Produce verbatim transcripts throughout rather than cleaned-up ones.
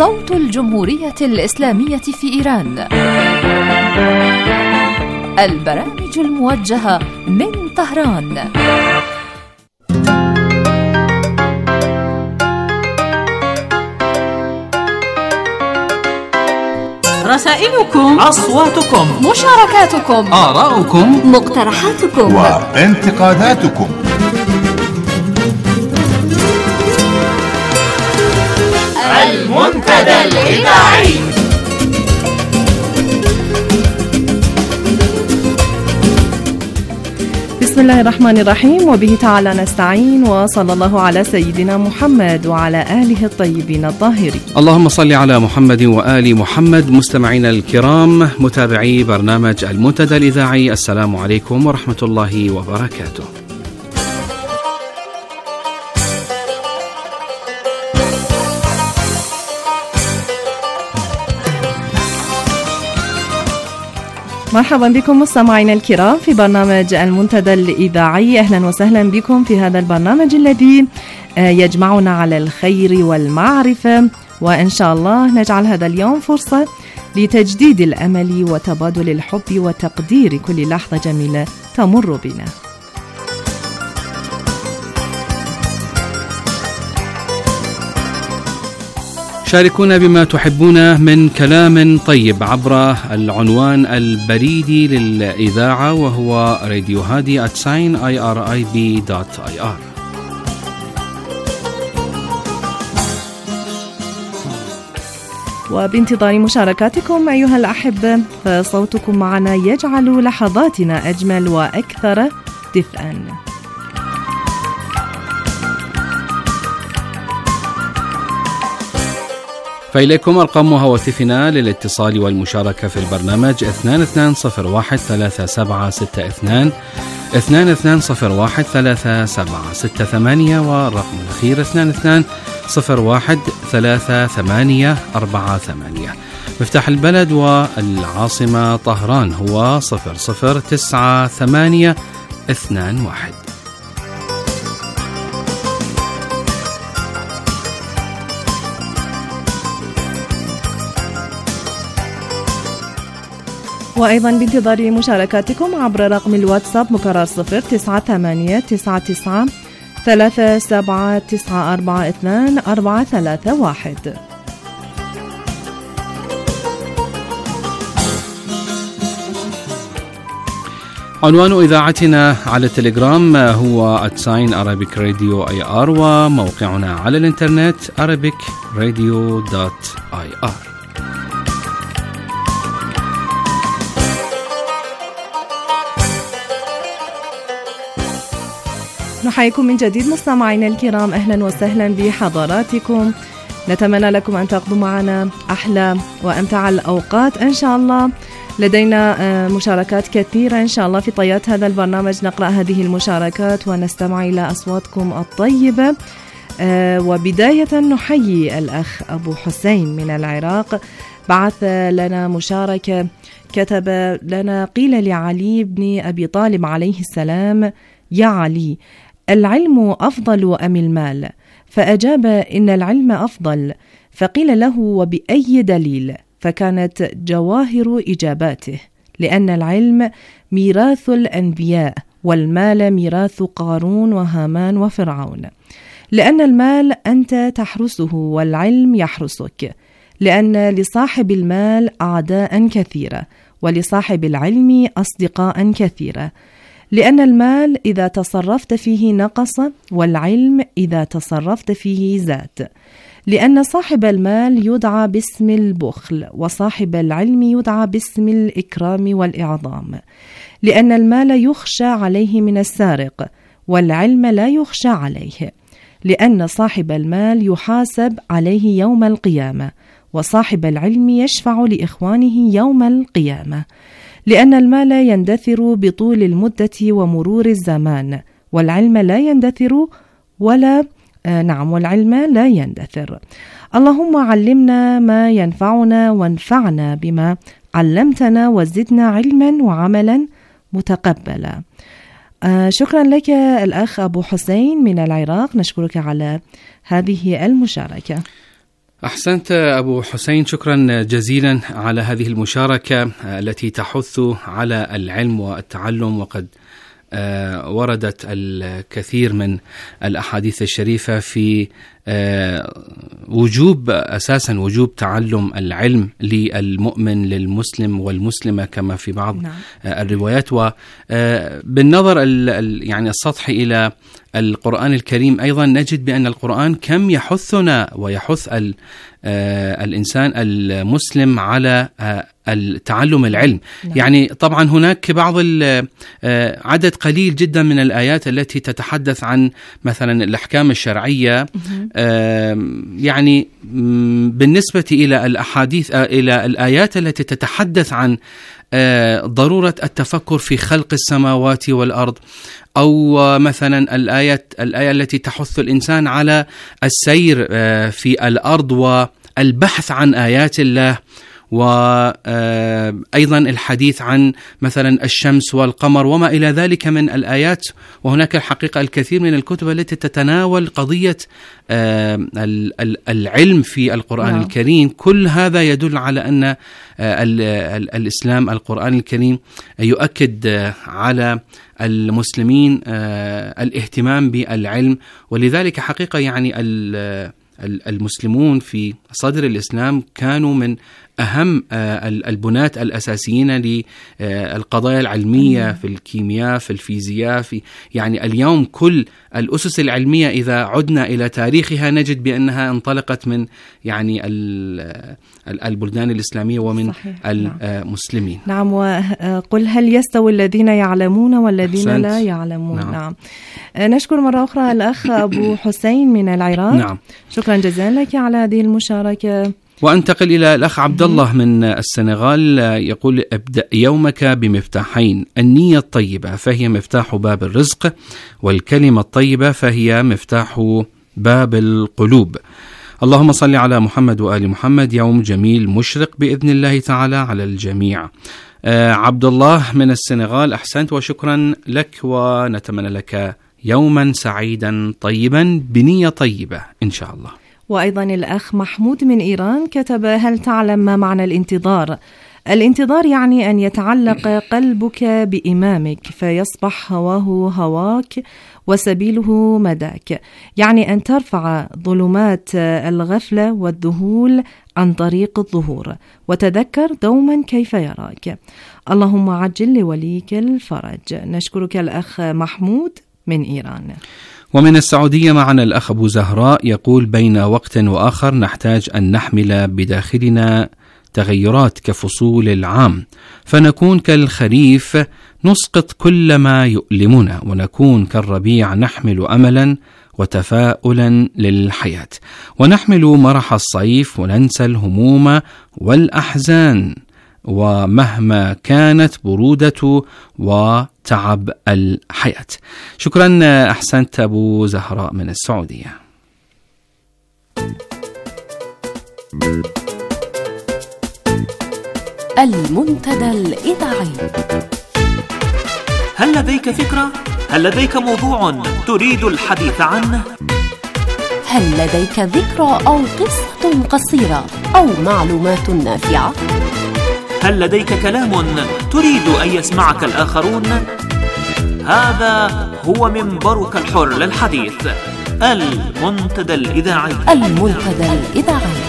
صوت الجمهورية الإسلامية في إيران. البرامج الموجهة من طهران. رسائلكم، أصواتكم، مشاركاتكم، آراؤكم، مقترحاتكم وانتقاداتكم. المنتدى الإذاعي. بسم الله الرحمن الرحيم، وبه تعالى نستعين، وصلى الله على سيدنا محمد وعلى آله الطيبين الطاهرين. اللهم صل على محمد وآل محمد. مستمعينا الكرام، متابعي برنامج المنتدى الإذاعي، السلام عليكم ورحمة الله وبركاته. مرحبا بكم مستمعينا الكرام في برنامج المنتدى الإذاعي. أهلا وسهلا بكم في هذا البرنامج الذي يجمعنا على الخير والمعرفة، وإن شاء الله نجعل هذا اليوم فرصة لتجديد الأمل وتبادل الحب وتقدير كل لحظة جميلة تمر بنا. شاركونا بما تحبون من كلام طيب عبر العنوان البريدي للإذاعة، وهو راديو هادي آت ساين آي آر آي بي دوت آي آر. وبانتظار مشاركاتكم أيها الأحبة، فصوتكم معنا يجعل لحظاتنا أجمل وأكثر دفئا. فإليكم أرقام هواتفنا للاتصال والمشاركة في البرنامج اثنان اثنان صفر واحد ثلاثة سبعة ستة اثنان اثنان اثنان صفر واحد ثلاثة سبعة ستة ثمانية، والرقم الأخير اثنان اثنان صفر واحد ثلاثة ثمانية أربعة ثمانية. مفتاح البلد والعاصمة طهران هو صفر صفر تسعة ثمانية اثنان واحد. وأيضا بانتظار مشاركاتكم عبر رقم الواتساب مكرر صفر تسعة ثمانية تسعة تسعة ثلاثة سبعة تسعة أربعة اثنان أربعة ثلاثة واحد. عنوان إذاعتنا على التليجرام هو آت ساين Arabic Radio آي آر، وموقعنا على الإنترنت arabic radio dot I R. نحييكم من جديد مستمعينا الكرام، أهلا وسهلا بحضراتكم. نتمنى لكم أن تقضوا معنا أحلى وأمتع الأوقات إن شاء الله. لدينا مشاركات كثيرة إن شاء الله في طيات هذا البرنامج، نقرأ هذه المشاركات ونستمع إلى أصواتكم الطيبة. وبداية نحيي الأخ أبو حسين من العراق، بعث لنا مشاركة، كتب لنا: قيل لعلي بن أبي طالب عليه السلام: يا علي، العلم أفضل أم المال؟ فأجاب: إن العلم أفضل. فقيل له: وبأي دليل؟ فكانت جواهر إجاباته: لأن العلم ميراث الأنبياء، والمال ميراث قارون وهامان وفرعون. لأن المال أنت تحرسه، والعلم يحرسك. لأن لصاحب المال أعداء كثيرة، ولصاحب العلم أصدقاء كثيرة. لأن المال إذا تصرفت فيه نقص، والعلم إذا تصرفت فيه زاد. لأن صاحب المال يدعى باسم البخل، وصاحب العلم يدعى باسم الإكرام والإعظام. لأن المال يخشى عليه من السارق، والعلم لا يخشى عليه. لأن صاحب المال يحاسب عليه يوم القيامة، وصاحب العلم يشفع لإخوانه يوم القيامة. لأن المال يندثر بطول المدة ومرور الزمان، والعلم لا يندثر ولا آه نعم والعلم لا يندثر. اللهم علمنا ما ينفعنا، وانفعنا بما علمتنا، وزدنا علما وعملا متقبلا. آه شكرا لك الأخ أبو حسين من العراق، نشكرك على هذه المشاركة. أحسنت أبو حسين، شكرا جزيلا على هذه المشاركة التي تحث على العلم والتعلم. وقد وردت الكثير من الأحاديث الشريفة في وجوب أساسا وجوب تعلم العلم للمؤمن للمسلم والمسلمة كما في بعض نعم. الروايات. وبالنظر يعني السطحي إلى القرآن الكريم أيضا نجد بأن القرآن كم يحثنا ويحث الإنسان المسلم على التعلم العلم نعم. يعني طبعا هناك بعض عدد قليل جدا من الآيات التي تتحدث عن مثلا الأحكام الشرعية يعني بالنسبة إلى الأحاديث إلى الآيات التي تتحدث عن ضرورة التفكر في خلق السماوات والأرض، أو مثلا الآية الآية التي تحث الإنسان على السير في الأرض والبحث عن آيات الله، وأيضا الحديث عن مثلا الشمس والقمر وما إلى ذلك من الآيات. وهناك الحقيقة الكثير من الكتب التي تتناول قضية العلم في القرآن نعم. الكريم. كل هذا يدل على أن الإسلام القرآن الكريم يؤكد على المسلمين الاهتمام بالعلم. ولذلك حقيقة يعني المسلمون في صدر الإسلام كانوا من أهم البنات الأساسيين للقضايا العلمية في الكيمياء في الفيزياء في يعني اليوم كل الأسس العلمية إذا عدنا إلى تاريخها نجد بأنها انطلقت من يعني البلدان الإسلامية ومن صحيح. المسلمين. نعم. وقل هل يستوي الذين يعلمون والذين أحسنت. لا يعلمون. نعم. نعم. نشكر مرة أخرى الأخ أبو حسين من العراق. نعم. شكرا جزيلا لك على هذه المشاركة. وأنتقل إلى الأخ عبد الله من السنغال، يقول: ابدأ يومك بمفتاحين، النية الطيبة فهي مفتاح باب الرزق، والكلمة الطيبة فهي مفتاح باب القلوب. اللهم صل على محمد وآل محمد. يوم جميل مشرق بإذن الله تعالى على الجميع. آه عبد الله من السنغال، أحسنت وشكرا لك، ونتمنى لك يوما سعيدا طيبا بنية طيبة إن شاء الله. وأيضا الأخ محمود من إيران كتب: هل تعلم ما معنى الانتظار؟ الانتظار يعني أن يتعلق قلبك بإمامك فيصبح هواه هواك وسبيله مداك، يعني أن ترفع ظلمات الغفلة والذهول عن طريق الظهور، وتذكر دوما كيف يراك. اللهم عجل لوليك الفرج. نشكرك الأخ محمود من إيران. ومن السعودية معنا الأخ أبو زهراء، يقول: بين وقت وآخر نحتاج أن نحمل بداخلنا تغيرات كفصول العام، فنكون كالخريف نسقط كل ما يؤلمنا، ونكون كالربيع نحمل أملا وتفاؤلا للحياة، ونحمل مرح الصيف وننسى الهموم والأحزان، ومهما كانت برودة وتعب الحياة. شكرا، أحسنت أبو زهراء من السعودية. المنتدى الإذاعي. هل لديك فكرة؟ هل لديك موضوع تريد الحديث عنه؟ هل لديك ذكرى أو قصة قصيرة أو معلومات نافعة؟ هل لديك كلام تريد أن يسمعك الآخرون؟ هذا هو منبرك الحر للحديث، المنتدى الإذاعي. المنتدى الإذاعي.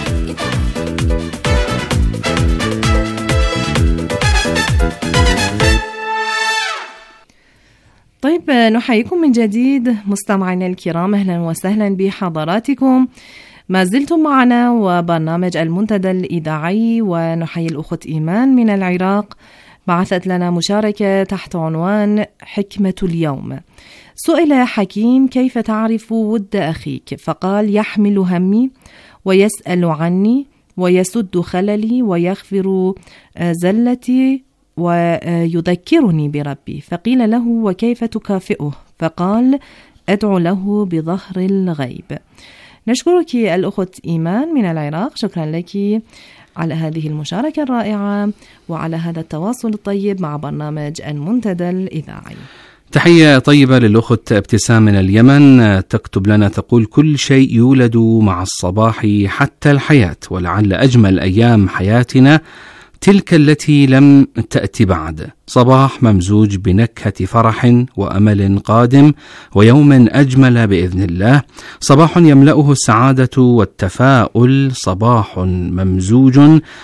طيب، نحييكم من جديد مستمعينا الكرام، أهلا وسهلا بحضراتكم. ما زلتم معنا وبرنامج المنتدى الإذاعي، ونحيي الأخت إيمان من العراق، بعثت لنا مشاركة تحت عنوان حكمة اليوم. سئل حكيم: كيف تعرف ود أخيك؟ فقال: يحمل همي ويسأل عني ويسد خللي ويغفر زلتي ويذكرني بربي. فقيل له: وكيف تكافئه؟ فقال: أدعو له بظهر الغيب. نشكرك الأخت إيمان من العراق، شكرا لك على هذه المشاركة الرائعة وعلى هذا التواصل الطيب مع برنامج المنتدى الإذاعي. تحية طيبة للأخت ابتسام من اليمن، تكتب لنا تقول: كل شيء يولد مع الصباح حتى الحياة، ولعل أجمل أيام حياتنا تلك التي لم تأتي بعد، صباح ممزوج بنكهة فرح وأمل قادم ويوم أجمل بإذن الله، صباح يملأه السعادة والتفاؤل، صباح ممزوج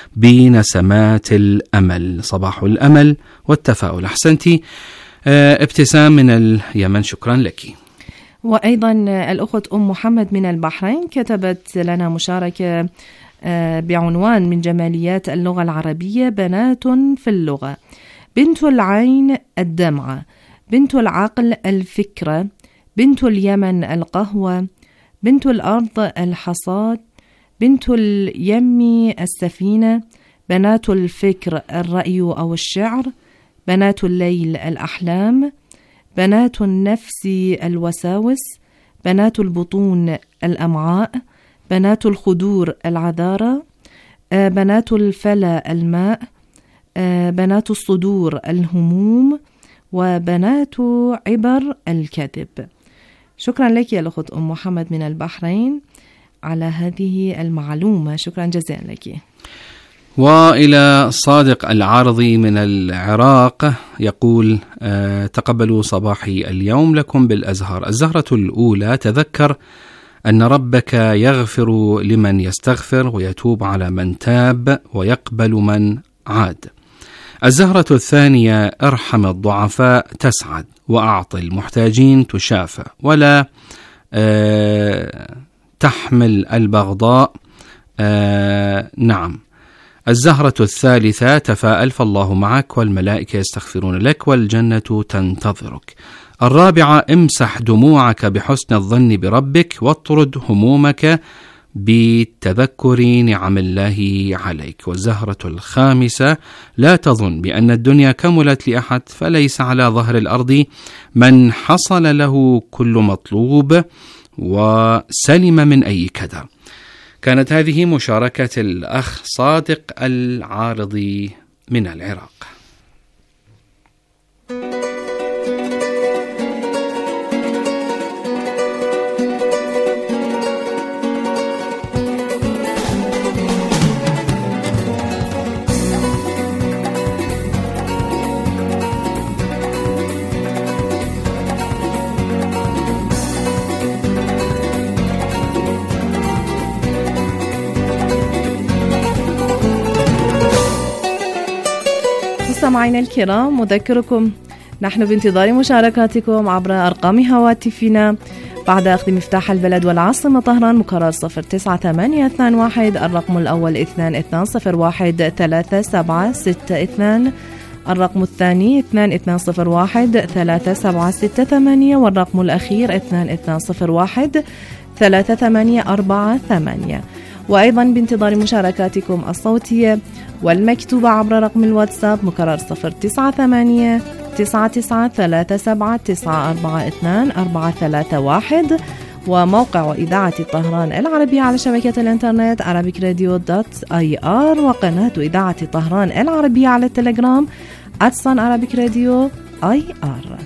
بنسمات الأمل، صباح الأمل والتفاؤل. أحسنتي ابتسام من اليمن، شكرا لك. وأيضا الأخت أم محمد من البحرين كتبت لنا مشاركة بعنوان: من جماليات اللغة العربية بنات في اللغة، بنت العين الدمعة، بنت العقل الفكرة، بنت اليمن القهوة، بنت الأرض الحصاد، بنت اليم السفينة، بنات الفكر الرأي أو الشعر، بنات الليل الأحلام، بنات النفس الوساوس، بنات البطون الأمعاء، بنات الخدور العذارى، بنات الفلا الماء، بنات الصدور الهموم، وبنات عبر الكذب. شكرا لك يا الأخت أم محمد من البحرين على هذه المعلومة، شكرا جزيلا لك. وإلى صادق العارضي من العراق يقول: أه تقبلوا صباحي اليوم لكم بالأزهار. الزهرة الأولى: تذكر أن ربك يغفر لمن يستغفر ويتوب على من تاب ويقبل من عاد. الزهرة الثانية: ارحم الضعفاء تسعد، وأعط المحتاجين تشافى، ولا أه تحمل البغضاء. أه نعم. الزهرة الثالثة: تفاءل فالله معك والملائكة يستغفرون لك والجنة تنتظرك. الرابعة: امسح دموعك بحسن الظن بربك واطرد همومك بتذكر نعم الله عليك. والزهرة الخامسة: لا تظن بأن الدنيا كملت لأحد، فليس على ظهر الأرض من حصل له كل مطلوب وسلم من أي كدر. كانت هذه مشاركة الأخ صادق العارضي من العراق. مستمعينا الكرام، مذكركم نحن بانتظار مشاركاتكم عبر أرقام هواتفنا بعد أخذ مفتاح البلد والعاصمة طهران، مكرر صفر تسعة ثمانية اثنان واحد، الرقم الأول اثنان اثنان صفر واحد ثلاثة سبعة ستة اثنان، الرقم الثاني اثنان اثنان صفر واحد ثلاثة سبعة ستة ثمانية، والرقم الأخير اثنان اثنان صفر واحد ثلاثة ثمانية أربعة ثمانية. وأيضا بانتظار مشاركاتكم الصوتية والمكتوبة عبر رقم الواتساب مكرر صفر تسعة ثمانية تسعة تسعة ثلاثة سبعة تسعة أربعة اثنان أربعة ثلاثة واحد، وموقع إذاعة طهران العربية على شبكة الإنترنت arabic radio dot i r، وقناة إذاعة طهران العربية على التليجرام at sun arabic radio i r.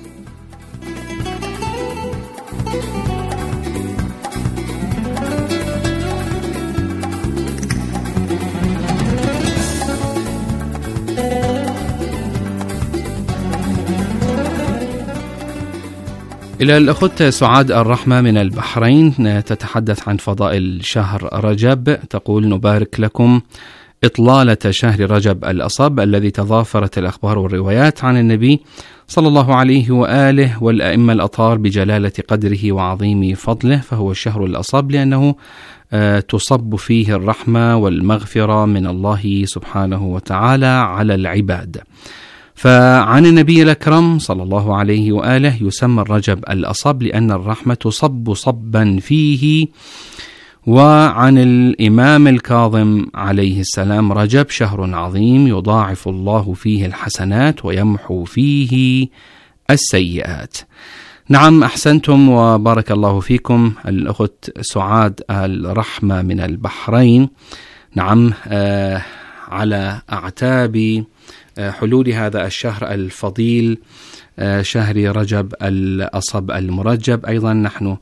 إلى الأخت سعاد الرحمة من البحرين، تتحدث عن فضائل شهر رجب، تقول: نبارك لكم إطلالة شهر رجب الأصب الذي تضافرت الأخبار والروايات عن النبي صلى الله عليه وآله والأئمة الأطهار بجلالة قدره وعظيم فضله، فهو الشهر الأصب لأنه تصب فيه الرحمة والمغفرة من الله سبحانه وتعالى على العباد. فعن النبي الأكرم صلى الله عليه وآله يسمى الرجب الأصب لأن الرحمة تصب صبا فيه. وعن الإمام الكاظم عليه السلام: رجب شهر عظيم يضاعف الله فيه الحسنات ويمحو فيه السيئات. نعم، أحسنتم وبارك الله فيكم. الأخت سعاد الرحمة من البحرين، نعم، آه على أعتاب حلول هذا الشهر الفضيل، شهر رجب الأصب المرجب. أيضا نحن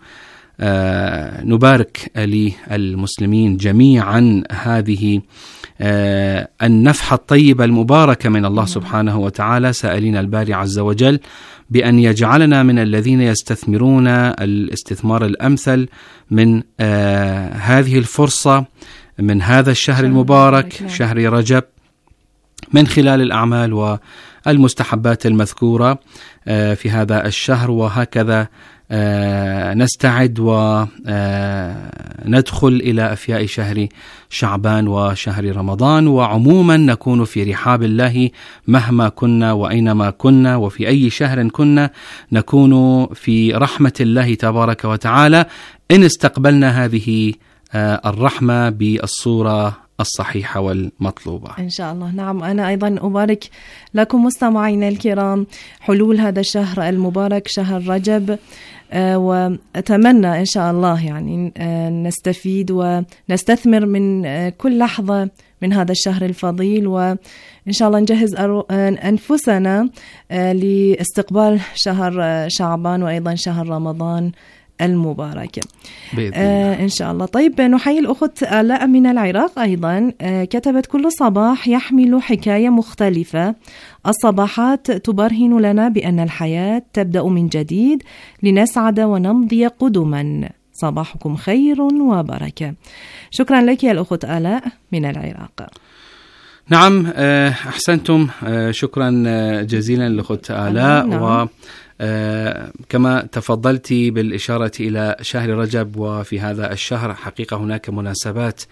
نبارك للمسلمين جميعا هذه النفحة الطيبة المباركة من الله سبحانه وتعالى، سائلين الباري عز وجل بأن يجعلنا من الذين يستثمرون الاستثمار الأمثل من هذه الفرصة، من هذا الشهر المبارك شهر رجب، من خلال الأعمال والمستحبات المذكورة في هذا الشهر. وهكذا نستعد وندخل إلى أفياء شهر شعبان وشهر رمضان، وعموما نكون في رحاب الله مهما كنا وأينما كنا، وفي أي شهر كنا نكون في رحمة الله تبارك وتعالى إن استقبلنا هذه الرحمة بالصورة الصحيحة والمطلوبة إن شاء الله. نعم، أنا أيضا أبارك لكم مستمعينا الكرام حلول هذا الشهر المبارك شهر رجب، أه وأتمنى إن شاء الله يعني أه نستفيد ونستثمر من أه كل لحظة من هذا الشهر الفضيل، وإن شاء الله نجهز أنفسنا أه لاستقبال شهر شعبان وأيضا شهر رمضان المباركة آه إن شاء الله. طيب، نحيي الأخت آلاء من العراق أيضا، آه كتبت: كل صباح يحمل حكاية مختلفة، الصباحات تبرهن لنا بأن الحياة تبدأ من جديد لنسعد ونمضي قدما، صباحكم خير وبركة. شكرا لك يا الأخت آلاء من العراق. نعم، أحسنتم، شكرا جزيلا لأخت آلاء. نعم. و آه كما تفضلت بالإشارة إلى شهر رجب، وفي هذا الشهر حقيقة هناك مناسبات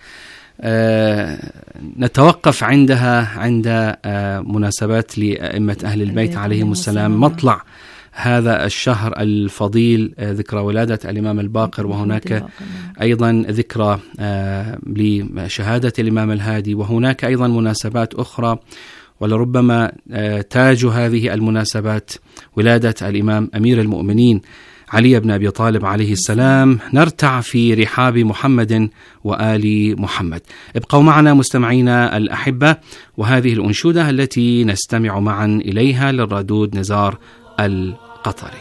آه نتوقف عندها عند آه مناسبات لأئمة أهل البيت عليهم السلام، مطلع هذا الشهر الفضيل، آه ذكرى ولادة الإمام الباقر، وهناك أيضا ذكرى آه لشهادة الإمام الهادي، وهناك أيضا مناسبات أخرى، ولربما تاج هذه المناسبات ولادة الإمام أمير المؤمنين علي بن أبي طالب عليه السلام. نرتع في رحاب محمد وآل محمد. ابقوا معنا مستمعينا الأحبة، وهذه الأنشودة التي نستمع معا إليها للردود نزار القطري.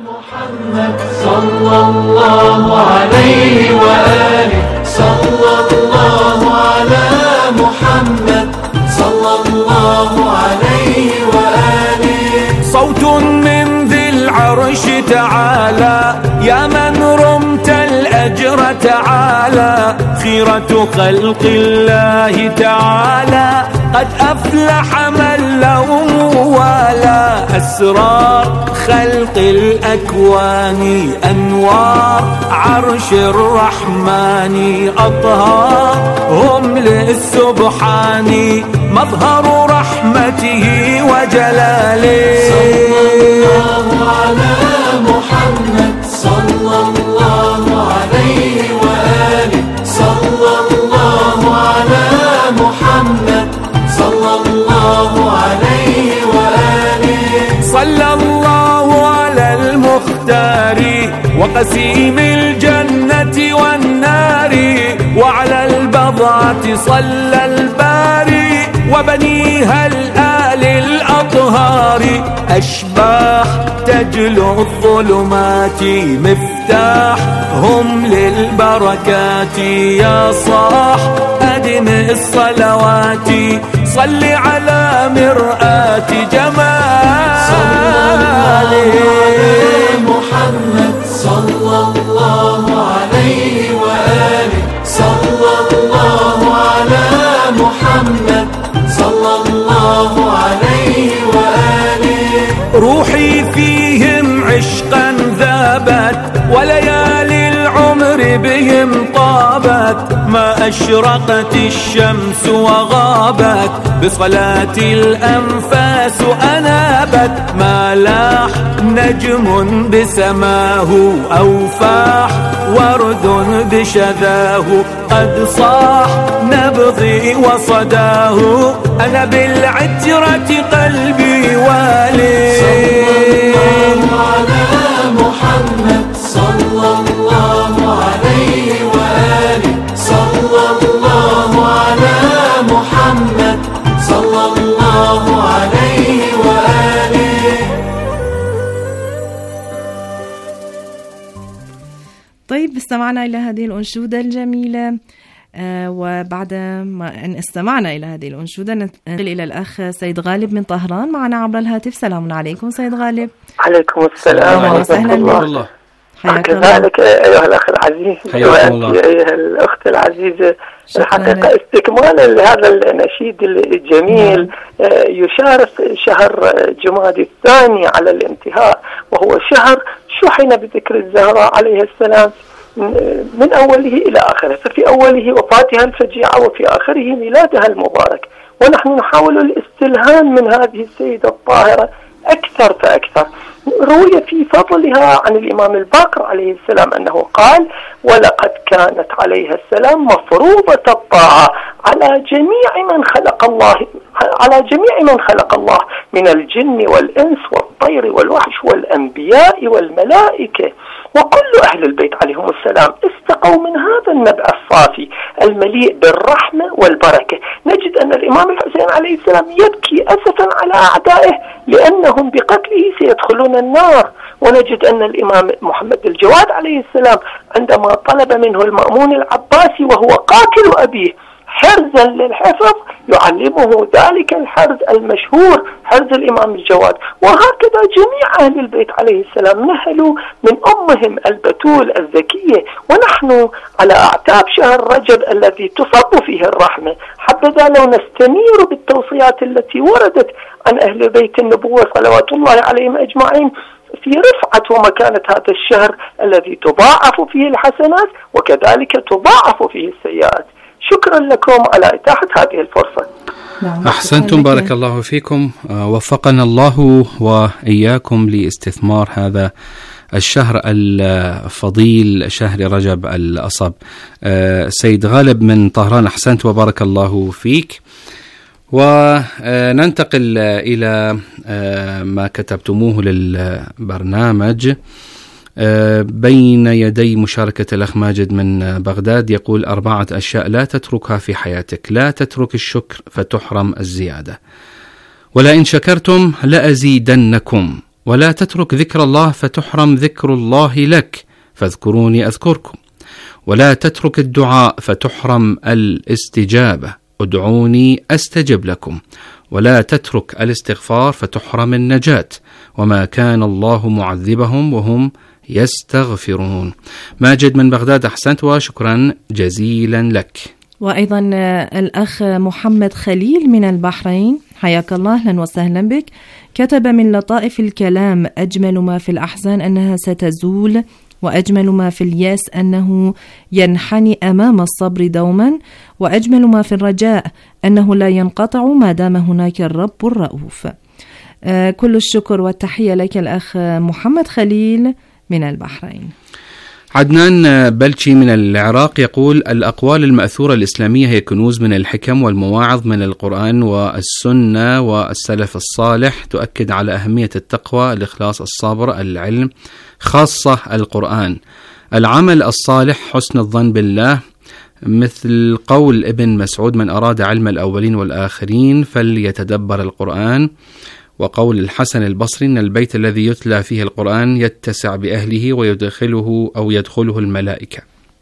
محمد صلى الله عليه وآله، صلى الله على محمد صلى الله عليه وآله. صوت من ذي العرش تعالى، يا من رمت الأجر تعالى، خيرة خلق الله تعالى، قد أفلح من له موالى. أسرار خلق الأكوان، أنوار عرش الرحمن، أطهار هم للسبحان، مظهر رحمته وجلاله. صلى الله على محمد صلى الله عليه وآله، صلى الله على محمد صلى الله عليه وآله. صلى الله على المختار وقسيم الجنة والنار، وعلى البضعة صلى الباري وبنيها الآل الأطهار. أشباح تجلو الظلمات، مفتاح هم للبركات، يا صاح أدم الصلوات، صل على مرآة جمال. صلى الله على محمد صلى الله عليه وآله، صلى الله على محمد صلى الله عليه وآله. روحي فيهم عشقا ذابت، وليالي العمر بهم طابت، ما أشرقت الشمس وغابت، بصلاة الأنفاس أنابت، ما لاح نجم بسماه أو فاح ورد بشذاه، قد صاح نبضي وصداه، أنا بالعترة قلبي والي. صلى الله على محمد صلى الله عليه وآله، صلى الله على محمد صلى الله عليه طيب، استمعنا إلى هذه الأنشودة الجميلة، آه وبعد ما أن استمعنا إلى هذه الأنشودة ننتقل إلى الأخ سيد غالب من طهران معنا عبر الهاتف. سلام عليكم سيد غالب. عليكم السلام ورحمة الله. حياك الله. كذلك أيها الأخ العزيز وأنت أيها الأخت العزيزة. الحقيقة استكمالا لهذا النشيد الجميل، يشارف شهر جمادى الثاني على الانتهاء، وهو شهر شحن بذكر الزهراء عليه السلام من أوله إلى آخره، ففي أوله وفاتها الفجيعة وفي آخره ميلادها المبارك، ونحن نحاول الاستلهام من هذه السيدة الطاهرة أكثر فأكثر. روي في فضلها عن الإمام الباقر عليه السلام أنه قال: ولقد كانت عليها السلام مفروضة الطاعة على جميع من خلق الله على جميع من خلق الله من الجن والإنس والطير والوحش والأنبياء والملائكة، وكل أهل البيت عليهم السلام استقوا من هذا النبع الصافي المليء بالرحمة والبركة. نجد أن الإمام الحسين عليه السلام يبكي أسفا على أعدائه لأنهم بقتله سيدخلون النار، ونجد أن الإمام محمد الجواد عليه السلام عندما طلب منه المأمون العباسي وهو قاتل أبيه حرزا للحفظ يعلمه ذلك الحرز المشهور حرز الإمام الجواد. وهكذا جميع أهل البيت عليه السلام نهلوا من أمهم البتول الذكية، ونحن على أعتاب شهر رجب الذي تصب فيه الرحمة. حبذا لو نستنير بالتوصيات التي وردت عن أهل بيت النبوة صلوات الله عليهم أجمعين في رفعة ومكانة هذا الشهر الذي تضاعف فيه الحسنات وكذلك تضاعف فيه السيئات. شكرا لكم على إتاحة هذه الفرصة. أحسنتم، بارك الله فيكم. وفقنا الله وإياكم لاستثمار هذا الشهر الفضيل، شهر رجب الأصب. سيد غالب من طهران، أحسنت وبارك الله فيك. وننتقل إلى ما كتبتموه للبرنامج بين يدي مشاركة الأخ ماجد من بغداد. يقول: أربعة أشياء لا تتركها في حياتك. لا تترك الشكر فتحرم الزيادة، ولئن شكرتم لأزيدنكم، ولا تترك ذكر الله فتحرم ذكر الله لك، فاذكروني أذكركم، ولا تترك الدعاء فتحرم الاستجابة، ادعوني أستجب لكم، ولا تترك الاستغفار فتحرم النجاة، وما كان الله معذبهم وهم يستغفرون. ماجد من بغداد، أحسنت وشكرا جزيلا لك. وأيضا الأخ محمد خليل من البحرين، حياك الله، أهلا وسهلا بك. كتب: من لطائف الكلام أجمل ما في الأحزان أنها ستزول، وأجمل ما في الياس أنه ينحني أمام الصبر دوما، وأجمل ما في الرجاء أنه لا ينقطع ما دام هناك الرب الرؤوف. آه كل الشكر والتحية لك الأخ محمد خليل من البحرين. عدنان بلشي من العراق يقول: الأقوال المأثورة الإسلامية هي كنوز من الحكم والمواعظ من القرآن والسنة والسلف الصالح، تؤكد على أهمية التقوى، الإخلاص، الصبر، العلم، خاصة القرآن، العمل الصالح، حسن الظن بالله، مثل قول ابن مسعود: من أراد علم الأولين والآخرين فليتدبر القرآن، وقول الحسن البصري: إن البيت الذي يتلى فيه القرآن يتسع بأهله ويدخله أو يدخله الملائكة.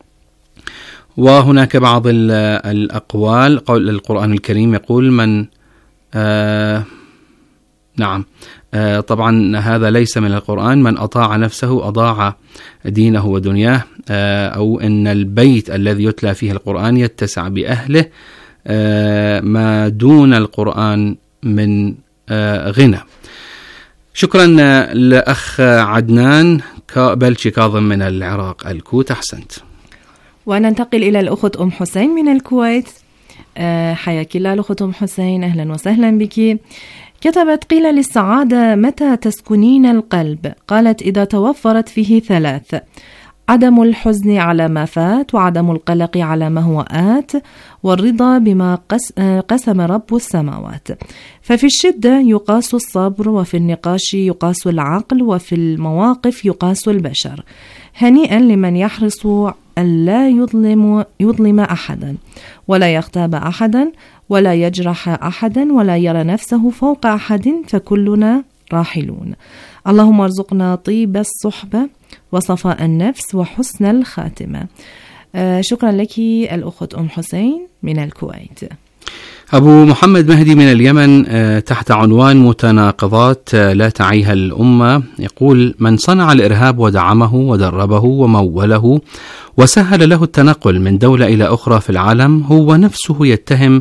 وهناك بعض الأقوال. قول القرآن الكريم يقول: من آه نعم آه طبعا هذا ليس من القرآن: من أطاع نفسه أضاع دينه ودنياه، آه أو إن البيت الذي يتلى فيه القرآن يتسع بأهله، آه ما دون القرآن من آه غنى. شكرا لأخ عدنان بلشي كاظم من العراق الكوت، أحسنت. وننتقل إلى الأخت أم حسين من الكويت. آه حياك الله الأخت أم حسين، أهلا وسهلا بك. كتبت: قيل للسعادة متى تسكنين القلب؟ قالت: إذا توفرت فيه ثلاث: عدم الحزن على ما فات، وعدم القلق على ما هو آت، والرضا بما قسم رب السماوات. ففي الشدة يقاس الصبر، وفي النقاش يقاس العقل، وفي المواقف يقاس البشر. هنيئا لمن يحرص أن لا يظلم, يظلم أحدا، ولا يغتاب أحدا، ولا يجرح أحدا، ولا يرى نفسه فوق أحد، فكلنا راحلون. اللهم ارزقنا طيب الصحبة وصفاء النفس وحسن الخاتمة. آه شكرا لك الأخت أم حسين من الكويت. أبو محمد مهدي من اليمن تحت عنوان متناقضات لا تعيها الأمة، يقول: من صنع الإرهاب ودعمه ودربه وموله وسهل له التنقل من دولة إلى أخرى في العالم هو نفسه يتهم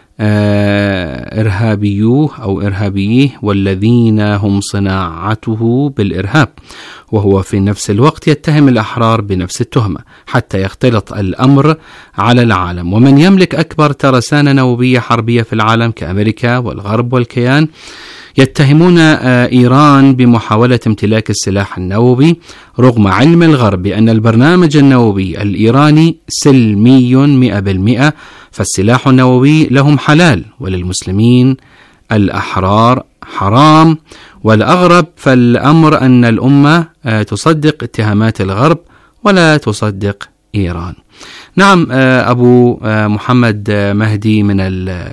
إرهابيوه أو إرهابيه والذين هم صناعته بالإرهاب، وهو في نفس الوقت يتهم الأحرار بنفس التهمة حتى يختلط الأمر على العالم. ومن يملك أكبر ترسانة نووية حربية في العالم كأمريكا والغرب والكيان يتهمون إيران بمحاولة امتلاك السلاح النووي رغم علم الغرب بأن البرنامج النووي الإيراني سلمي مئة بالمئة، فالسلاح النووي لهم حلال وللمسلمين الأحرار حرام. والأغرب فالأمر أن الأمة تصدق اتهامات الغرب ولا تصدق إيران. نعم أبو محمد مهدي من ال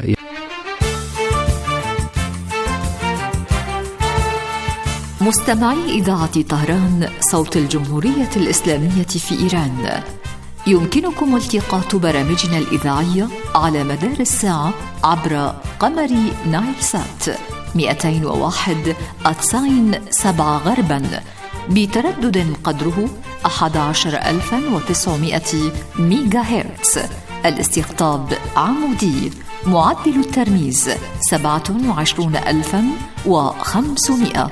مستمعي إذاعة طهران صوت الجمهورية الإسلامية في إيران، يمكنكم التقاط برامجنا الإذاعية على مدار الساعة عبر قمر نايل سات مئتين وواحد أتساين سبعة غربا بتردد قدره أحد عشر ألفا وتسعمائة ميجا هرتز. الاستقطاب عمودي، معدل الترميز سبعة وعشرون ألفا وخمسمائة.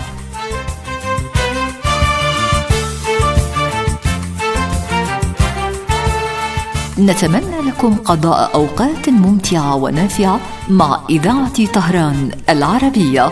نتمنى لكم قضاء أوقات ممتعة ونافعة مع إذاعة طهران العربية.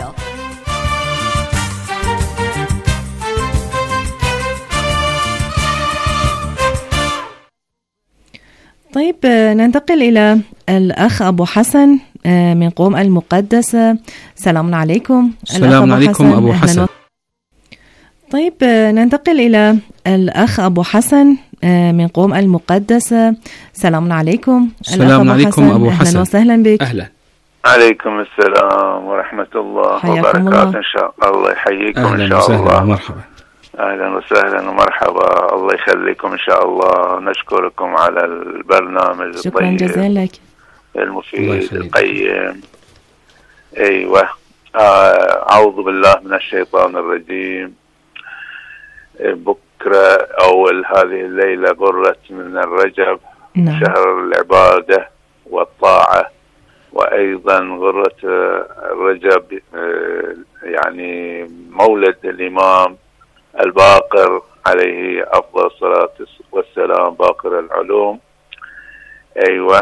طيب ننتقل إلى الأخ أبو حسن من قوم المقدسة. سلام عليكم. السلام عليكم أبو حسن. طيب ننتقل إلى الأخ أبو حسن من قوم المقدسة. سلام عليكم. السلام عليكم أبو حسن. أهلا وسهلا بك. أهلا. عليكم السلام ورحمة الله وبركاته. إن شاء الله يحييكم. إن شاء الله. مرحبا. أهلا وسهلا ومرحبا. الله يخليكم إن شاء الله. نشكركم على البرنامج شكرا الطيب جزيلا لك المفيد القيم. أيوة. أعوذ بالله من الشيطان الرجيم. بكرة أول هذه الليلة برت من الرجب. نعم. شهر العبادة والطاعة، وأيضا غرة الرجب يعني مولد الإمام الباقر عليه أفضل الصلاة والسلام، باقر العلوم. أيوة.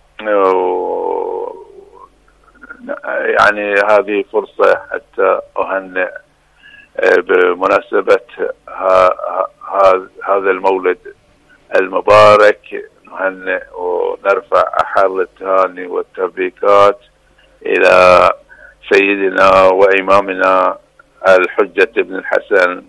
يعني هذه فرصة حتى أهنئ بمناسبة هذا المولد المبارك، نهنئ ونرفع أحر التهاني والتبريكات إلى سيدنا وإمامنا الحجة بن الحسن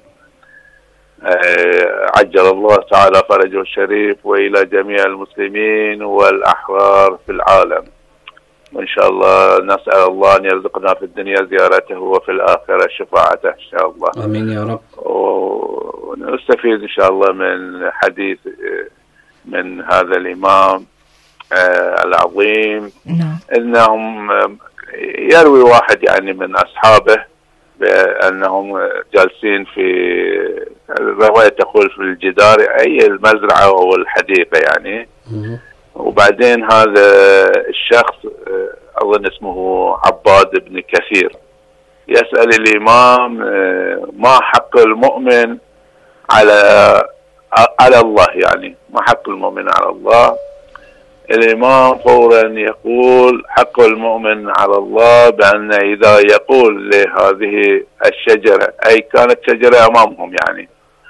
عجل الله تعالى فرجه الشريف، وإلى جميع المسلمين والأحرار في العالم. وإن شاء الله نسأل الله أن يرزقنا في الدنيا زيارته وفي الآخرة شفاعته إن شاء الله. آمين يا رب. ونستفيد إن شاء الله من حديث من هذا الإمام العظيم. نعم. إنهم يروي واحد يعني من أصحابه بأنهم جالسين في الرواية تقول في الجدار أي المزرعة أو الحديقة يعني. وبعدين هذا الشخص أظن اسمه عباد بن كثير يسأل الإمام ما حق المؤمن على على الله، يعني ما حق المؤمن على الله. الإمام فورا يقول حق المؤمن على الله بأن إذا يقول لهذه الشجرة، أي كانت شجرة أمامهم يعني،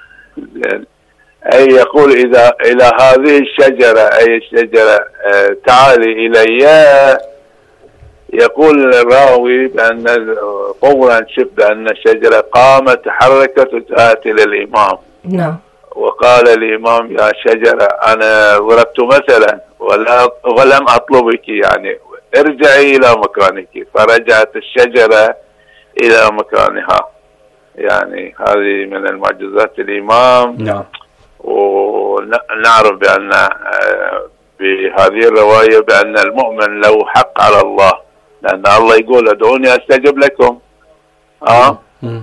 أي يقول إذا إلى هذه الشجرة أي الشجرة آه تعالي إلي، يقول الراوي بأن فورا شف بأن الشجرة قامت تحركت وتأتي للإمام. نعم. وقال الإمام يا شجرة أنا ضربت مثلا ولا ولم أطلبك، يعني ارجعي إلى مكانك. فرجعت الشجرة إلى مكانها. يعني هذه من المعجزات الإمام. نعم. ونعرف بأن بهذه الرواية بأن المؤمن له حق على الله، لأن الله يقول ادعوني أستجب لكم. آه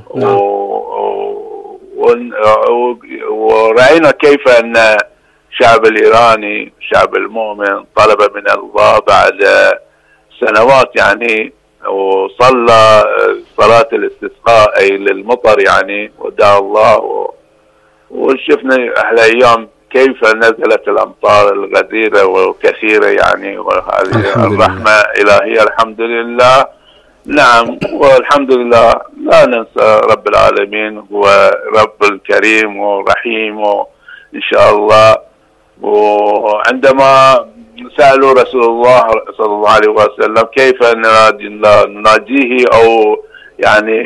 ورأينا كيف أن الشعب الإيراني الشعب المؤمن طلب من الله بعد سنوات يعني، وصلى صلاة الاستسقاء أي للمطر يعني، ودعا الله. وشفنا أحلى أيام كيف نزلت الأمطار الغزيرة وكثيرة يعني، وهذه الرحمة إلهية الحمد لله. نعم، والحمد لله لا ننسى رب العالمين هو رب الكريم ورحيم إن شاء الله. وعندما سألوا رسول الله صلى الله عليه وسلم كيف ننادي الله نناجيه أو يعني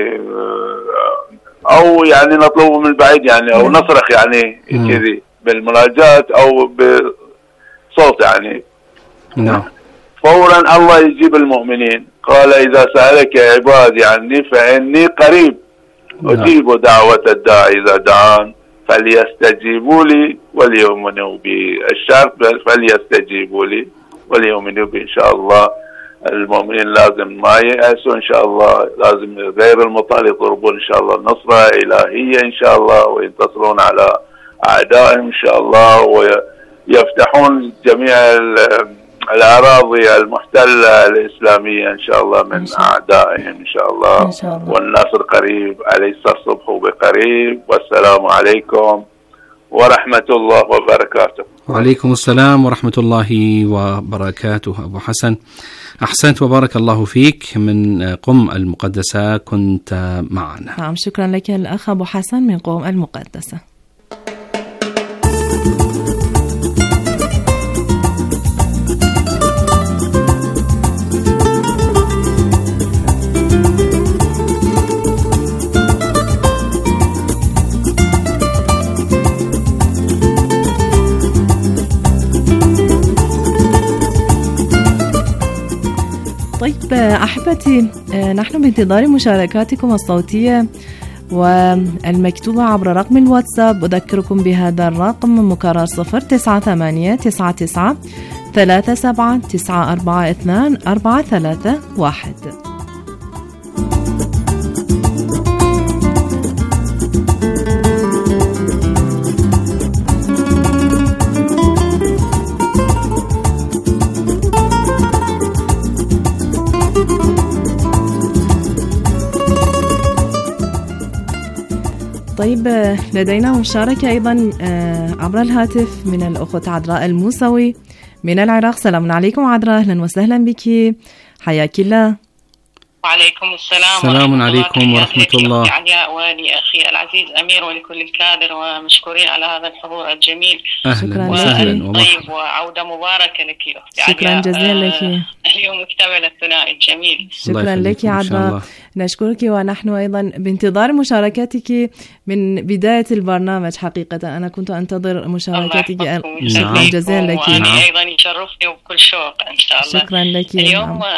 أو يعني نطلبه من بعيد يعني، أو نصرخ يعني كذي بالمناجات أو بصوت يعني. نعم. فورا الله يجيب المؤمنين، قال إذا سألك عبادي عني فإني قريب أجيب دعوة الداعي إذا دعان فليستجيبوا لي وليؤمنوا بي. الشرط فليستجيبوا لي وليؤمنوا بي إن شاء الله. المؤمنين لازم ما يأسوا إن شاء الله، لازم غير المطال يطلبون إن شاء الله النصرة إلهية إن شاء الله، وينتصرون على أعدائهم إن شاء الله، ويفتحون جميع الأراضي المحتلة الإسلامية إن شاء الله من أعدائهم إن شاء الله. إن شاء الله. والنصر قريب، أليس الصبح بقريب. والسلام عليكم ورحمة الله وبركاته. وعليكم السلام ورحمة الله وبركاته. أبو حسن أحسنت وبارك الله فيك من قم المقدسة كنت معنا. نعم، شكرا لك الأخ أبو حسن من قم المقدسة. طيب أحبتي، نحن بانتظار مشاركاتكم الصوتية والمكتوبة عبر رقم الواتساب. أذكركم بهذا الرقم مكرر صفر تسعة ثمانية تسعة تسعة ثلاثة سبعة تسعة أربعة اثنان أربعة ثلاثة واحد. طيب لدينا مشاركة أيضا عبر الهاتف من الأخت عذراء الموسوي من العراق. سلام عليكم عذراء، أهلا وسهلا بك، حياك الله. وعليكم السلام. السلام عليكم ورحمة الله. علياء ولأخي العزيز أمير ولكل الكادر، ومشكورين على هذا الحضور الجميل. أهلا وسهلا. طيب، وعودة مباركة لك أختي. شكرا جزيلا لك. اليوم مكتمل الثنائي الجميل. شكرا لك عذراء، نشكرك، ونحن أيضا بانتظار مشاركتك من بداية البرنامج. حقيقة أنا كنت أنتظر مشاركتك. شكرا جزيلا لك. وأنا أيضا يشرفني وبكل شوق إن شاء الله. شكرا لك. اليوم نعم.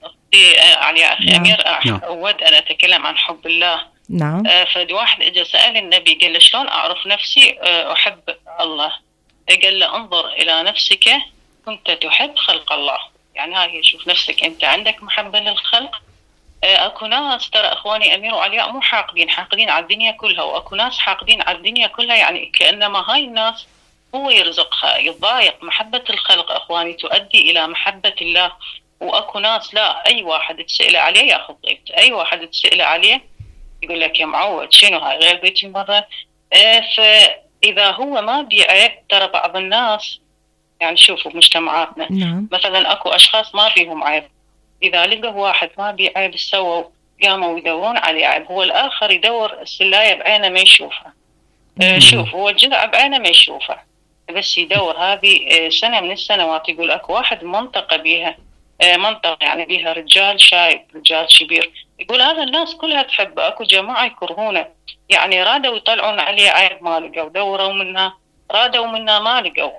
علي أخي نعم. أمير نعم. أود أن أتكلم عن حب الله. نعم. فد واحد إجا سأل النبي قال له شلون أعرف نفسي أحب الله؟ قال له انظر إلى نفسك كنت تحب خلق الله. يعني هاي شوف نفسك أنت عندك محبة للخلق. أكو ناس ترى أخواني أمير وعلياء مو حاقدين حاقدين على الدنيا كلها، وأكو ناس حاقدين على الدنيا كلها، يعني كأنما هاي الناس هو يرزقها. يتضايق. محبة الخلق أخواني تؤدي إلى محبة الله. وأكو ناس لا، أي واحد تسأل عليه ياخذ طيبته، أي واحد تسأل عليه يقول لك يا معود شنو هاي غير بيتي مرة. آه فإذا هو ما بيعيب، ترى بعض الناس يعني شوفوا بمجتمعاتنا نعم. مثلا أكو أشخاص ما فيهم عيب، إذا لقوا واحد ما بيعيب سووا قاموا يدورون عليه عيب، هو الآخر يدور السلاية بعينه ما يشوفها. آه شوف هو الجذع بعينه ما يشوفها، بس يدور. هذه آه سنة من السنوات يقول أكو واحد منطقة بيها منطقة يعني بيها رجال شايب رجال كبير، يقول هذا الناس كلها تحبه. أكو جماعة يكرهونه، يعني رادوا يطلعون عليه عيب ما لقوا، دوروا منها رادوا منها ما لقوا.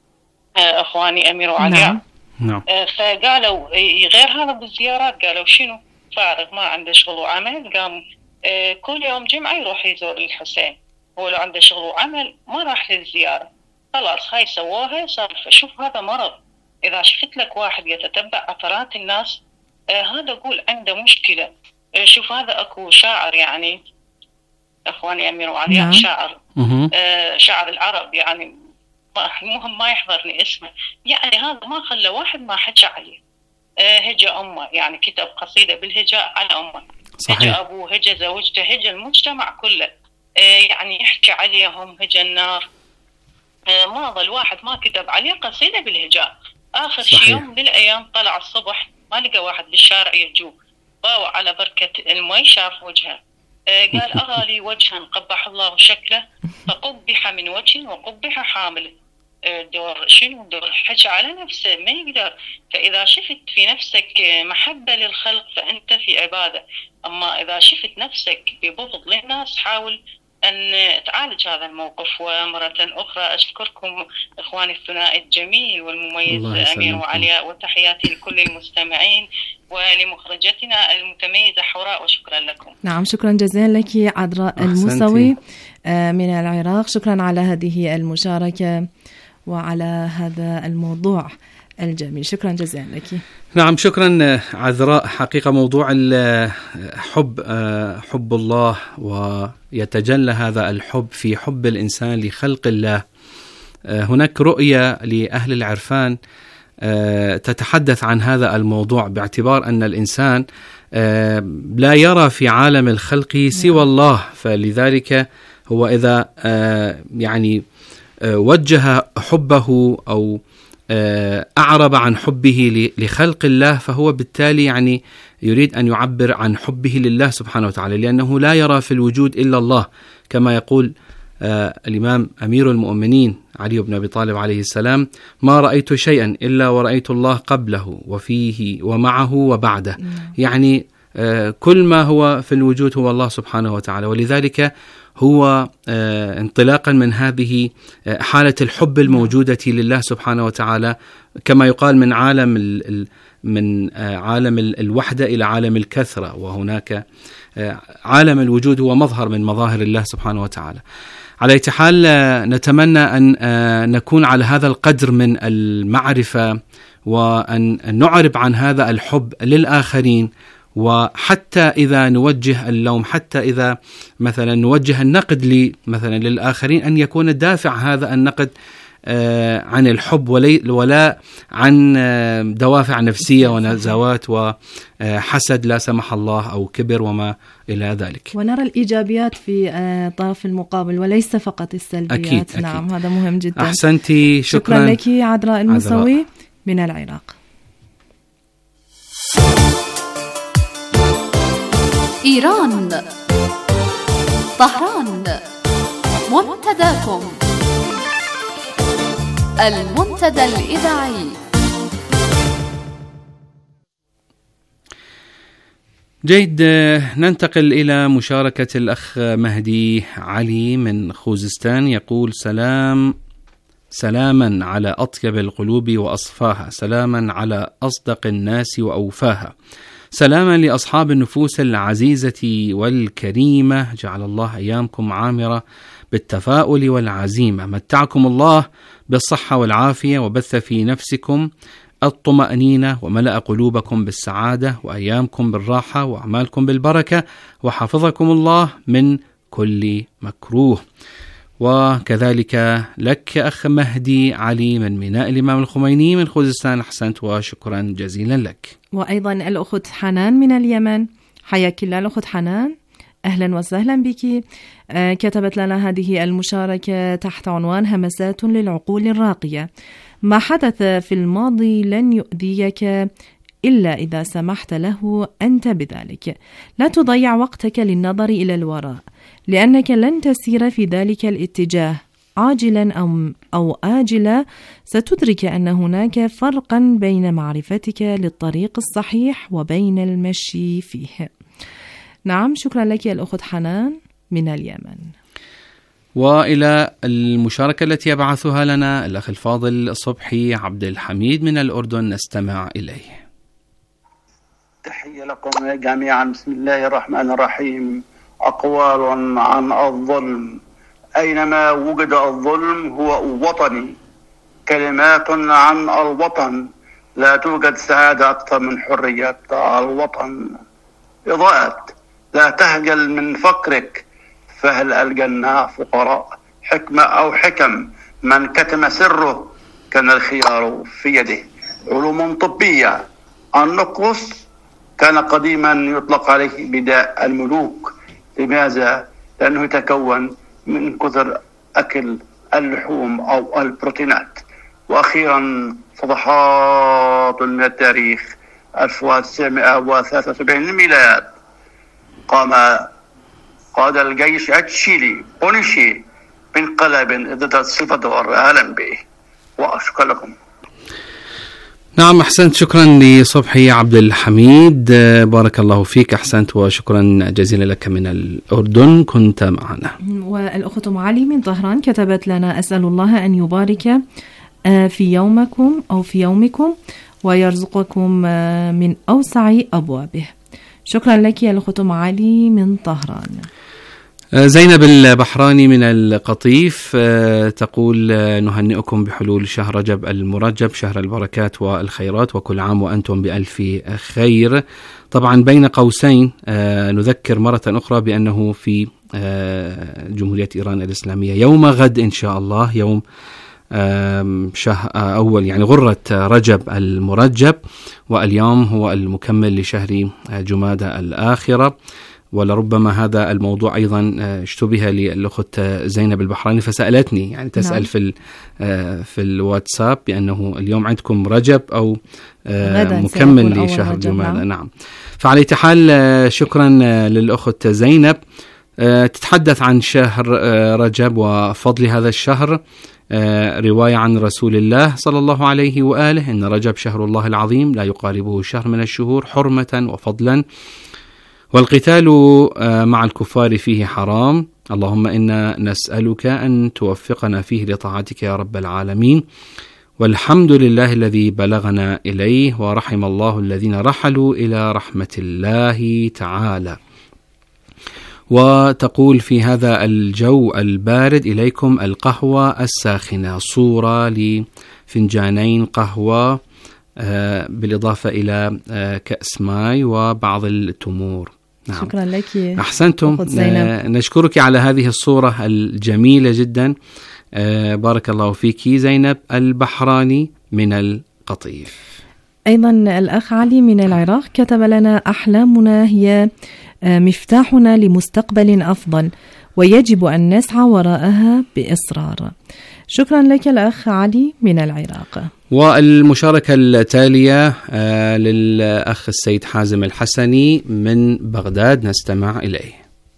أخواني أمير وعلياء نعم. فقالوا غير هذا بالزيارات، قالوا شنو فارغ ما عنده شغل وعمل، قام كل يوم جمعة يروح يزور الحسين. هو لو عنده شغل وعمل ما راح للزيارة، خلاص هاي سواها صار. شوف هذا مرض. إذا شفت لك واحد يتتبع أثرات الناس آه هذا أقول عنده مشكلة. آه شوف هذا أكو شاعر يعني أخواني أمير وعلياء نعم. شاعر آه شاعر العرب يعني المهم ما يحضرني اسمه، يعني هذا ما خلى واحد ما حكى عليه. آه هجى أمه، يعني كتب قصيدة بالهجاء على أمه، هجى أبوه، هجى زوجته، هجى المجتمع كله، آه يعني يحكي عليهم، هجى النار. آه ما ظل واحد ما كتب عليه قصيدة بالهجاء. آخر شيء يوم من الأيام طلع الصبح ما لقى واحد بالشارع يرجوه، ضاوع على بركة المي شاف وجهه. آه قال أرى لي وجها قبح الله شكله فقبح من وجه وقبح حامله. آه دور شنو دور حكى على نفسه ما يقدر. فإذا شفت في نفسك محبة للخلق فأنت في عبادة، أما إذا شفت نفسك ببغض للناس حاول أن تعالج هذا الموقف. ومرة أخرى أشكركم إخواني الثنائي الجميل والمميز أمير وعلياء، وتحياتي لكل المستمعين ولمخرجتنا المتميزة حوراء، وشكرا لكم. نعم شكرا جزيلا لك عذراء الموسوي من العراق، شكرا على هذه المشاركة وعلى هذا الموضوع الجميل، شكرا جزيلا لك. نعم شكرا عذراء. حقيقة موضوع الحب حب الله، ويتجلى هذا الحب في حب الإنسان لخلق الله. هناك رؤية لأهل العرفان تتحدث عن هذا الموضوع، باعتبار أن الإنسان لا يرى في عالم الخلق سوى الله، فلذلك هو إذا يعني وجه حبه أو أعرب عن حبه لخلق الله فهو بالتالي يعني يريد أن يعبر عن حبه لله سبحانه وتعالى، لأنه لا يرى في الوجود إلا الله، كما يقول الإمام أمير المؤمنين علي بن أبي طالب عليه السلام: ما رأيت شيئا إلا ورأيت الله قبله وفيه ومعه وبعده. يعني كل ما هو في الوجود هو الله سبحانه وتعالى، ولذلك هو انطلاقا من هذه حالة الحب الموجودة لله سبحانه وتعالى، كما يقال من عالم من عالم الوحدة إلى عالم الكثرة، وهناك عالم الوجود هو مظهر من مظاهر الله سبحانه وتعالى. على أي حال نتمنى أن نكون على هذا القدر من المعرفة، وأن نعرب عن هذا الحب للآخرين، وحتى إذا نوجه اللوم، حتى إذا مثلا نوجه النقد مثلا للآخرين، أن يكون الدافع هذا النقد عن الحب ولا عن دوافع نفسية ونزوات وحسد لا سمح الله أو كبر وما إلى ذلك. ونرى الإيجابيات في طرف المقابل وليس فقط السلبيات. أكيد نعم أكيد. هذا مهم جدا. أحسنتي، شكرا, شكرا لك عذراء الموسوي من العراق. إيران، طهران، منتداكم المنتدى الإذاعي. جيد، ننتقل إلى مشاركة الأخ مهدي علي من خوزستان. يقول: سلام سلاما على أطيب القلوب وأصفاها، سلاما على أصدق الناس وأوفاها، سلاما لأصحاب النفوس العزيزة والكريمة، جعل الله أيامكم عامرة بالتفاؤل والعزيمة، متعكم الله بالصحة والعافية، وبث في نفسكم الطمأنينة، وملأ قلوبكم بالسعادة، وأيامكم بالراحة، وأعمالكم بالبركة، وحفظكم الله من كل مكروه. وكذلك لك أخ مهدي علي من ميناء الإمام الخميني من خوزستان. أحسنت وشكرا جزيلا لك. وأيضا الأخت حنان من اليمن، حياك الله الأخت حنان، أهلا وسهلا بك. آه كتبت لنا هذه المشاركة تحت عنوان: همسات للعقول الراقية. ما حدث في الماضي لن يؤذيك إلا إذا سمحت له أنت بذلك. لا تضيع وقتك للنظر إلى الوراء، لأنك لن تسير في ذلك الاتجاه عاجلا أو, أو آجلا. ستدرك أن هناك فرقا بين معرفتك للطريق الصحيح وبين المشي فيه. نعم شكرا لك يا الأخت حنان من اليمن. وإلى المشاركة التي يبعثها لنا الأخ الفاضل صبحي عبد الحميد من الأردن، نستمع إليه. تحية لكم جميعا. بسم الله الرحمن الرحيم. أقوال عن الظلم. أينما وجد الظلم هو وطني. كلمات عن الوطن. لا توجد سعادة أكثر من حرية الوطن. إضاءة. لا تهجل من فقرك، فهل الجنة فقراء. حكمة أو حكم. من كتم سره كان الخيار في يده. علوم طبية. النقص كان قديما يطلق عليه بداء الملوك. لماذا؟ لأنه يتكون من كثر أكل اللحوم أو البروتينات. وأخيرا صفحات من التاريخ. ألف وتسعمائة وثلاثة وسبعين الميلاد قام قاد الجيش التشيلي بونيشي بانقلاب ضد السلفادور. أهلا به وأشكر لكم. نعم، أحسنت. شكرا لصبحي عبد الحميد، بارك الله فيك. أحسنت وشكرا جزيلا لك من الأردن، كنت معنا. والأخت أم علي من طهران كتبت لنا: أسأل الله أن يبارك في يومكم أو في يومكم ويرزقكم من أوسع أبوابه. شكرا لك يا الأخت أم علي من طهران. زينب البحراني من القطيف تقول: نهنئكم بحلول شهر رجب المرجب، شهر البركات والخيرات، وكل عام وأنتم بألف خير. طبعا بين قوسين نذكر مرة أخرى بأنه في جمهورية إيران الإسلامية يوم غد إن شاء الله، يوم شهر أول يعني غرة رجب المرجب، واليوم هو المكمل لشهر جمادى الآخرة. ولربما هذا الموضوع أيضا اشتبه للأخت زينب البحراني فسألتني، يعني تسأل نعم. في في الواتساب بأنه اليوم عندكم رجب أو مكمل لشهر جمادى. نعم. نعم. فعلى حال شكرا للأخت زينب. تتحدث عن شهر رجب وفضل هذا الشهر. رواية عن رسول الله صلى الله عليه وآله: إن رجب شهر الله العظيم لا يقاربه شهر من الشهور حرمة وفضلا، والقتال مع الكفار فيه حرام. اللهم إنا نسألك أن توفقنا فيه لطاعتك يا رب العالمين، والحمد لله الذي بلغنا إليه، ورحم الله الذين رحلوا إلى رحمة الله تعالى. وتقول: في هذا الجو البارد إليكم القهوة الساخنة، صورة لفنجانين قهوة بالإضافة إلى كأس ماء وبعض التمور. نعم. شكرا لك. أحسنتم. نشكرك على هذه الصورة الجميلة جدا. بارك الله فيك زينب البحراني من القطيف. أيضا الأخ علي من العراق كتب لنا: أحلامنا هي مفتاحنا لمستقبل أفضل، ويجب أن نسعى وراءها بإصرار. شكرا لك الأخ علي من العراق. والمشاركة التالية آه للأخ السيد حازم الحسني من بغداد، نستمع إليه.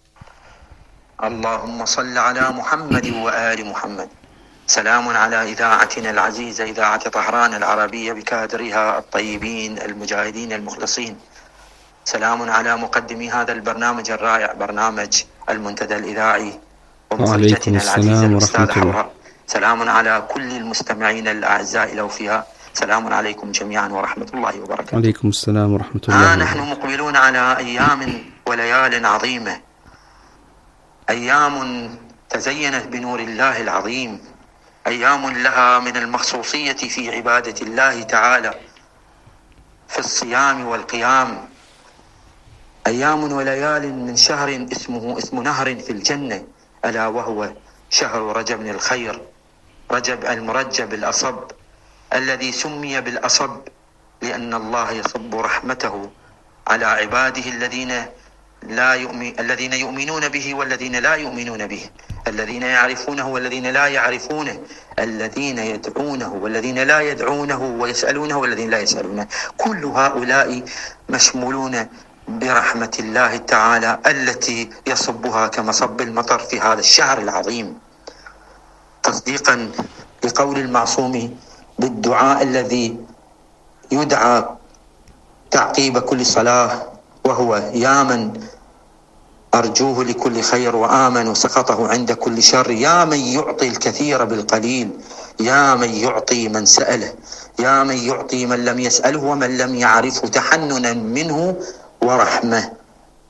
اللهم صل على محمد وآل محمد. سلام على إذاعتنا العزيزة، إذاعة طهران العربية بكادرها الطيبين المجاهدين المخلصين. سلام على مقدمي هذا البرنامج الرائع، برنامج المنتدى الإذاعي، ومخرجتنا العزيزة الأستاذ حوراء. سلام على كل المستمعين الأعزاء لو فيها. سلام عليكم جميعا ورحمة الله وبركاته. عليكم السلام ورحمة الله. آه نحن مقبلون على أيام وليال عظيمة، أيام تزينت بنور الله العظيم، أيام لها من المخصوصية في عبادة الله تعالى في الصيام والقيام، أيام وليال من شهر اسمه اسم نهر في الجنة، ألا وهو شهر رجب الخير، رجب المرجب الأصب، الذي سمي بالأصب لأن الله يصب رحمته على عباده الذين لا يؤمن الذين يؤمنون به والذين لا يؤمنون به، الذين يعرفونه والذين لا يعرفونه، الذين يدعونه والذين لا يدعونه، ويسألونه والذين لا يسألونه. كل هؤلاء مشمولون برحمة الله تعالى التي يصبها كمصب المطر في هذا الشهر العظيم، تصديقا لقول المعصوم بالدعاء الذي يدعى تعقيب كل صلاة، وهو: يا من أرجوه لكل خير وآمن وسقطه عند كل شر، يا من يعطي الكثير بالقليل، يا من يعطي من سأله، يا من يعطي من لم يسأله ومن لم يعرفه تحننا منه ورحمة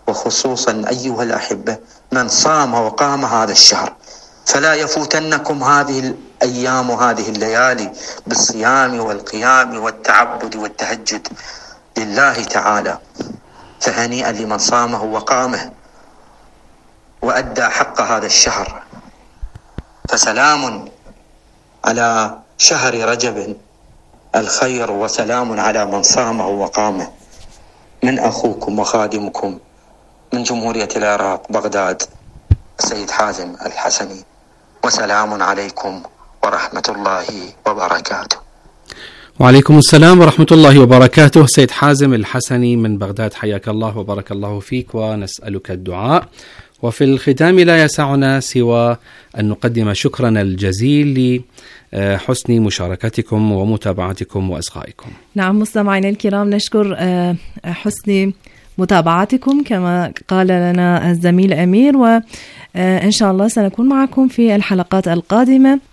وخصوصا أيها الأحبة من صام وقام هذا الشهر، فلا يفوتنكم هذه الأيام وهذه الليالي بالصيام والقيام والتعبد والتهجد لله تعالى. فهنيئا لمن صامه وقامه وأدى حق هذا الشهر. فسلام على شهر رجب الخير، وسلام على من صامه وقامه. من أخوكم وخادمكم من جمهورية العراق بغداد، السيد حازم الحسني، وسلام عليكم ورحمة الله وبركاته. وعليكم السلام ورحمة الله وبركاته. سيد حازم الحسني من بغداد، حياك الله وبارك الله فيك، ونسألك الدعاء. وفي الختام لا يسعنا سوى أن نقدم شكرنا الجزيل لحسن مشاركتكم ومتابعتكم وإصغائكم. نعم مستمعينا الكرام، نشكر حسن متابعتكم كما قال لنا الزميل أمير، وإن شاء الله سنكون معكم في الحلقات القادمة